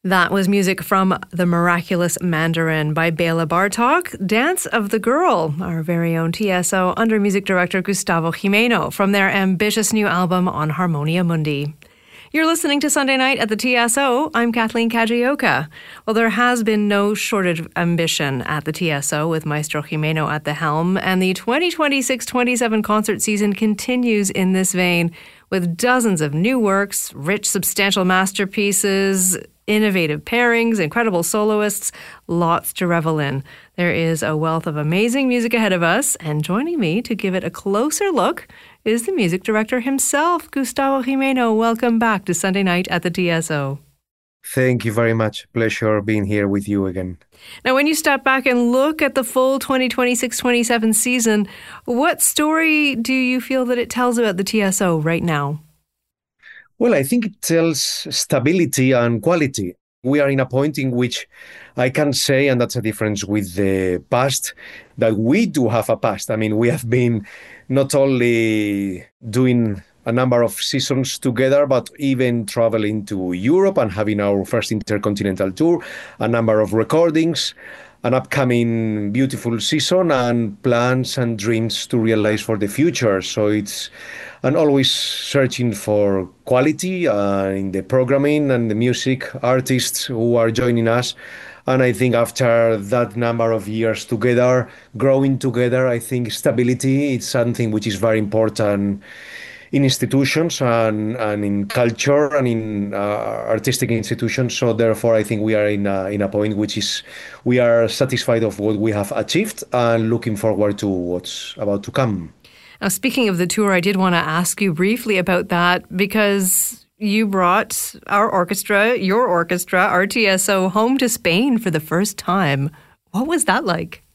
That was music from The Miraculous Mandarin by Bela Bartok, Dance of the Girl, our very own TSO, under music director Gustavo Gimeno, from their ambitious new album On Harmonia Mundi. You're listening to Sunday Night at the TSO. I'm Kathleen Kajioka. Well, there has been no shortage of ambition at the TSO with Maestro Gimeno at the helm, and the 2026-27 concert season continues in this vein with dozens of new works, rich, substantial masterpieces, innovative pairings, incredible soloists, lots to revel in. There is a wealth of amazing music ahead of us, and joining me to give it a closer look is the music director himself, Gustavo Gimeno. Welcome back to Sunday Night at the TSO. Thank you very much. Pleasure being here with you again. Now, when you step back and look at the full 2026-27 season, what story do you feel that it tells about the TSO right now? Well, I think it tells stability and quality. We are in a point in which I can say, and that's a difference with the past, that we do have a past. I mean, we have been not only doing a number of seasons together, but even traveling to Europe and having our first intercontinental tour, a number of recordings, an upcoming beautiful season, and plans and dreams to realize for the future. So it's and always searching for quality in the programming and the music artists who are joining us. And I think after that number of years together, growing together, I think stability is something which is very important in institutions and in culture and in artistic institutions. So therefore, I think we are in a point which is we are satisfied of what we have achieved and looking forward to what's about to come. Now, speaking of the tour, I did want to ask you briefly about that because you brought our orchestra, your orchestra, our TSO, home to Spain for the first time. What was that like?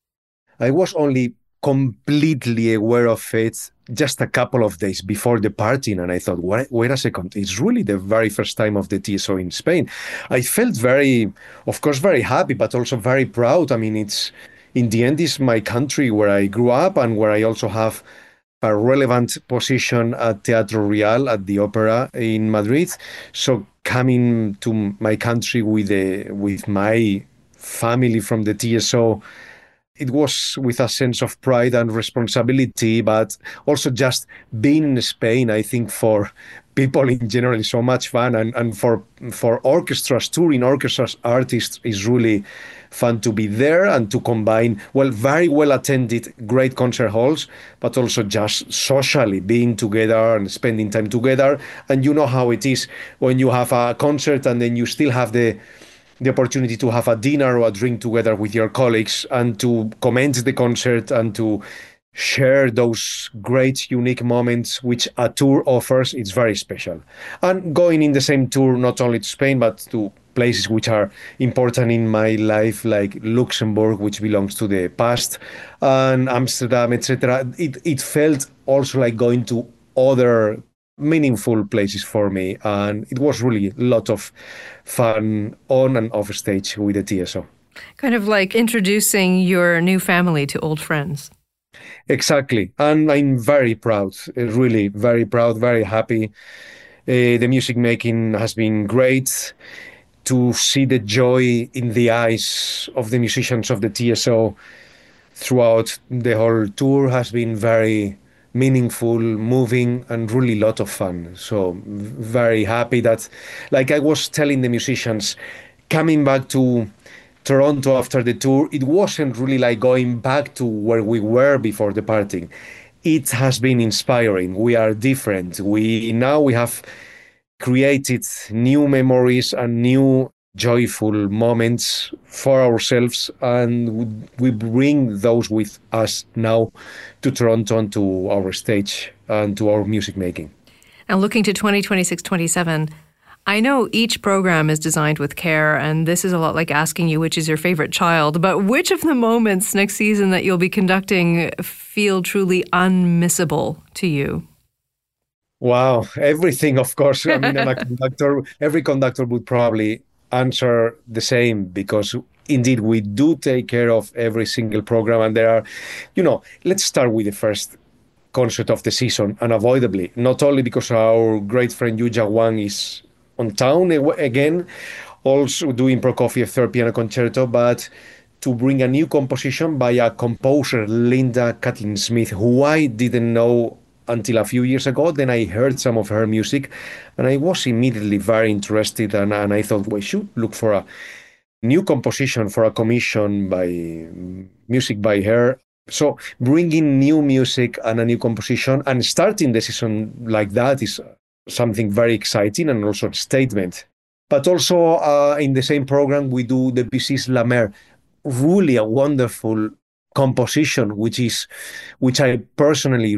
I was only completely aware of it just a couple of days before departing, and I thought, wait a second, it's really the very first time of the TSO in Spain. I felt very, of course, very happy, but also very proud. I mean, it's in the end, it's my country where I grew up and where I also have a relevant position at Teatro Real, at the opera in Madrid. So coming to my country with my family from the TSO, it was with a sense of pride and responsibility, but also just being in Spain, I think for people in general is so much fun. And for orchestras, touring orchestras, artists is really fun to be there and to combine, well, very well attended, great concert halls, but also just socially being together and spending time together. And you know how it is when you have a concert and then you still have the opportunity to have a dinner or a drink together with your colleagues and to comment the concert and to share those great, unique moments which a tour offers. It's very special. And going in the same tour, not only to Spain, but to places which are important in my life, like Luxembourg, which belongs to the past, and Amsterdam, etc. It felt also like going to other meaningful places for me, and it was really a lot of fun on and off stage with the TSO. Kind of like introducing your new family to old friends. Exactly, and I'm very proud, really very proud, very happy. The music making has been great. To see the joy in the eyes of the musicians of the TSO throughout the whole tour has been very meaningful, moving, and really a lot of fun. So very happy that, like I was telling the musicians, coming back to Toronto after the tour, it wasn't really like going back to where we were before departing. It has been inspiring. We are different. We have created new memories and new joyful moments for ourselves, and we bring those with us now to Toronto and to our stage and to our music making. Now, looking to 2026-27, I know each program is designed with care, and this is a lot like asking you which is your favorite child, but which of the moments next season that you'll be conducting feel truly unmissable to you? Wow, everything, of course. I mean, I'm a conductor. Every conductor would probably answer the same because indeed we do take care of every single program. And there are, let's start with the first concert of the season, unavoidably, not only because our great friend Yu Jia Wang is on town again, also doing Prokofiev third piano concerto, but to bring a new composition by a composer, Linda Kathleen Smith, who I didn't know until a few years ago. Then I heard some of her music, and I was immediately very interested, and I thought we should look for a new composition for a commission by music by her. So bringing new music and a new composition and starting the season like that is something very exciting and also a statement. But also in the same program, we do Debussy's La Mer, really a wonderful composition, which I personally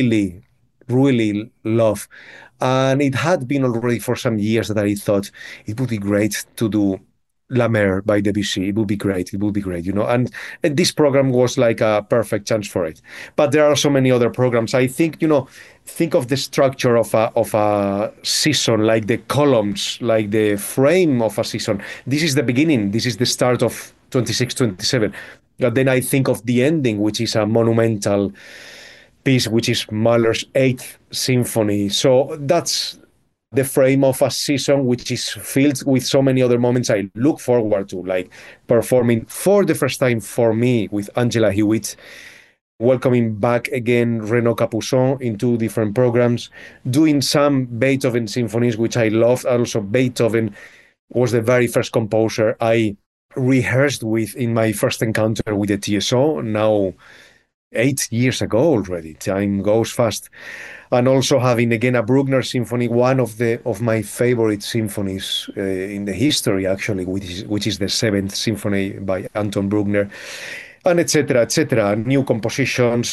really love. And it had been already for some years that I thought it would be great to do La Mer by Debussy. It would be great. It would be great, and this program was like a perfect chance for it. But there are so many other programs. I think, think of the structure of a season, like the columns, like the frame of a season. This is the beginning. This is the start of 26, 27. But then I think of the ending, which is a monumental piece, which is Mahler's Eighth Symphony. So that's the frame of a season, which is filled with so many other moments I look forward to, like performing for the first time for me with Angela Hewitt, welcoming back again Renaud Capuçon in two different programs, doing some Beethoven symphonies, which I love. Also, Beethoven was the very first composer I rehearsed with in my first encounter with the TSO, now 8 years ago already. Time goes fast. And also having again a Bruckner symphony, one of my favorite symphonies in the history, actually, which is the Seventh Symphony by Anton Bruckner, and etc. New compositions,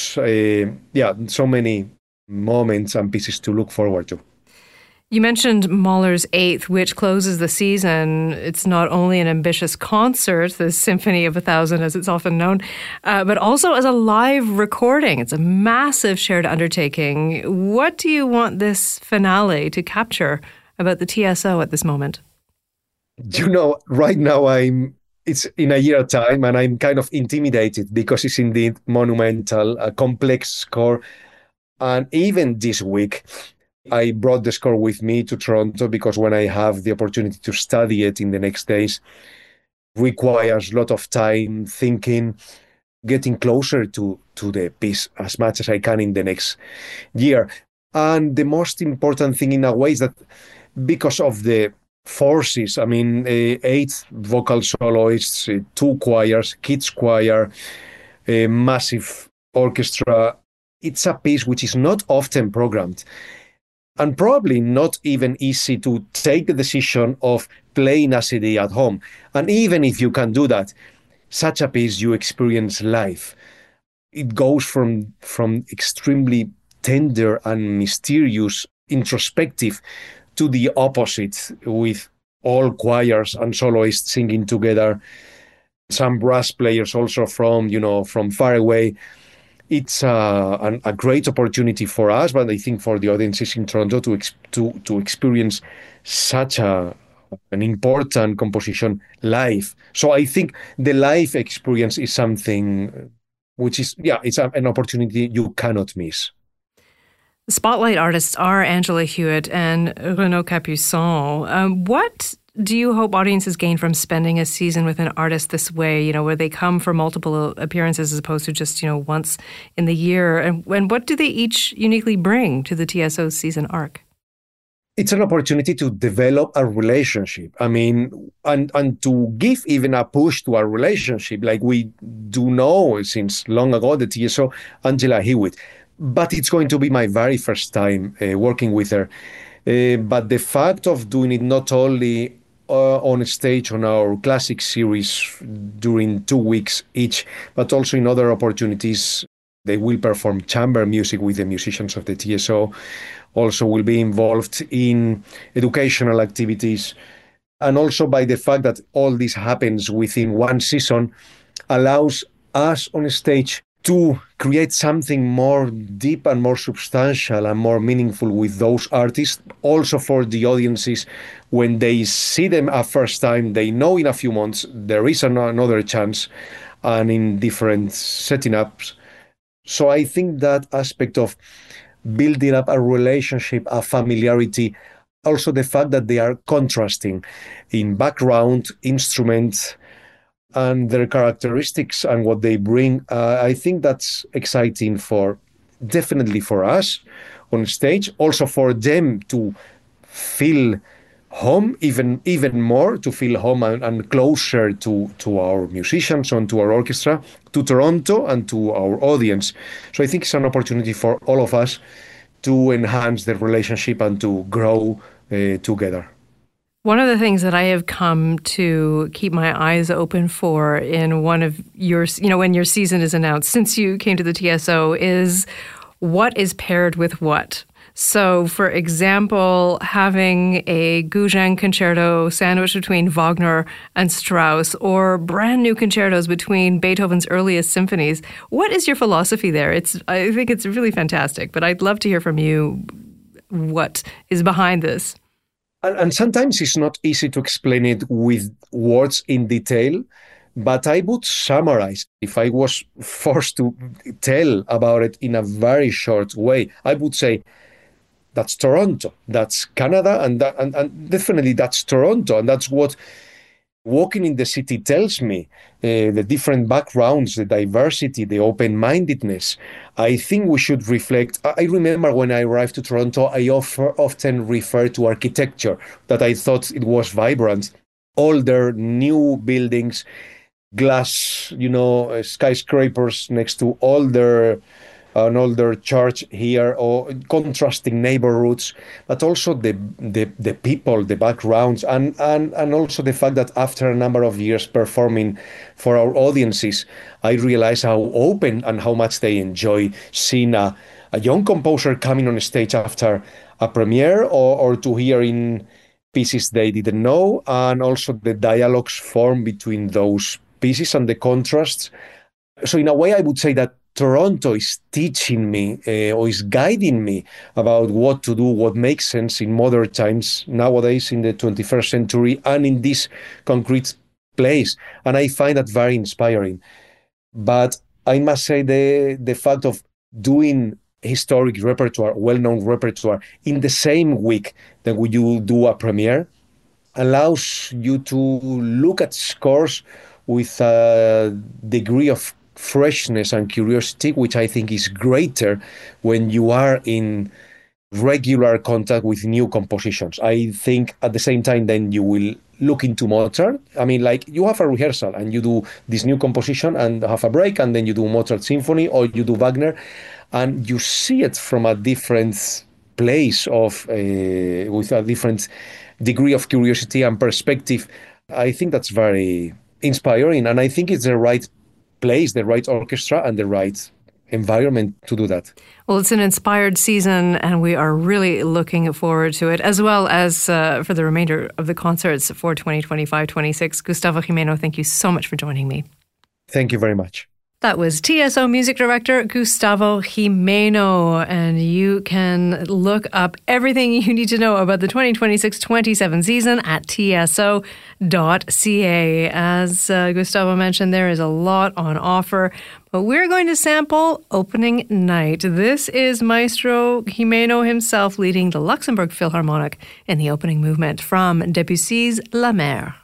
so many moments and pieces to look forward to. You mentioned Mahler's Eighth, which closes the season. It's not only an ambitious concert, the Symphony of 1,000 as it's often known, but also as a live recording. It's a massive shared undertaking. What do you want this finale to capture about the TSO at this moment? Right now it's in a year time, and I'm kind of intimidated because it's indeed monumental, a complex score. And even this week, I brought the score with me to Toronto because when I have the opportunity to study it in the next days, requires a lot of time thinking, getting closer to the piece as much as I can in the next year. And the most important thing in a way is that because of the forces, 8 vocal soloists, 2 choirs, kids choir, a massive orchestra, it's a piece which is not often programmed. And probably not even easy to take the decision of playing a CD at home. And even if you can do that, such a piece you experience live. It goes from extremely tender and mysterious, introspective, to the opposite, with all choirs and soloists singing together, some brass players also from far away. It's a great opportunity for us, but I think for the audiences in Toronto to experience such an important composition live. So I think the live experience is something which is, it's an opportunity you cannot miss. The spotlight artists are Angela Hewitt and Renaud Capuçon. What do you hope audiences gain from spending a season with an artist this way, where they come for multiple appearances as opposed to just, once in the year? And what do they each uniquely bring to the TSO season arc? It's an opportunity to develop a relationship. And to give even a push to our relationship, like we do know since long ago, the TSO, Angela Hewitt. But it's going to be my very first time working with her. But the fact of doing it not only on stage on our classic series during 2 weeks each, but also in other opportunities, they will perform chamber music with the musicians of the TSO, also will be involved in educational activities. And also by the fact that all this happens within one season, allows us on stage to create something more deep and more substantial and more meaningful with those artists. Also for the audiences, when they see them a first time, they know in a few months there is another chance, and in different setting ups. So I think that aspect of building up a relationship, a familiarity, also the fact that they are contrasting in background, instruments, and their characteristics and what they bring. I think that's exciting definitely for us on stage, also for them to feel home even more, to feel home and closer to our musicians and to our orchestra, to Toronto and to our audience. So I think it's an opportunity for all of us to enhance the relationship and to grow together. One of the things that I have come to keep my eyes open for in one of your, when your season is announced, since you came to the TSO, is what is paired with what. So, for example, having a Guzheng concerto sandwiched between Wagner and Strauss, or brand new concertos between Beethoven's earliest symphonies. What is your philosophy there? I think it's really fantastic, but I'd love to hear from you what is behind this. And sometimes it's not easy to explain it with words in detail, but I would summarize. If I was forced to tell about it in a very short way, I would say that's Toronto, that's Canada, and definitely that's Toronto. And that's what walking in the city tells me, the different backgrounds, the diversity, the open-mindedness. I think we should reflect. I remember when I arrived to Toronto, I often referred to architecture, that I thought it was vibrant. Older, new buildings, glass, skyscrapers next to an older church here, or contrasting neighborhoods, but also the people, the backgrounds, and also the fact that after a number of years performing for our audiences, I realized how open and how much they enjoy seeing a young composer coming on stage after a premiere, or to hear in pieces they didn't know, and also the dialogues formed between those pieces and the contrasts. So in a way, I would say that Toronto is teaching me or is guiding me about what to do, what makes sense in modern times, nowadays in the 21st century, and in this concrete place. And I find that very inspiring. But I must say the fact of doing historic repertoire, well-known repertoire, in the same week that you do a premiere allows you to look at scores with a degree of freshness and curiosity, which I think is greater when you are in regular contact with new compositions. I think at the same time, then you will look into Mozart. I mean, like you have a rehearsal and you do this new composition and have a break, and then you do Mozart symphony or you do Wagner, and you see it from a different place with a different degree of curiosity and perspective. I think that's very inspiring, and I think it's the right place, the right orchestra, and the right environment to do that. Well, it's an inspired season, and we are really looking forward to it, as well as for the remainder of the concerts for 2025-26. Gustavo Gimeno, thank you so much for joining me. Thank you very much. That was TSO Music Director Gustavo Gimeno, and you can look up everything you need to know about the 2026-27 season at tso.ca. As Gustavo mentioned, there is a lot on offer, but we're going to sample opening night. This is Maestro Gimeno himself leading the Luxembourg Philharmonic in the opening movement from Debussy's La Mer.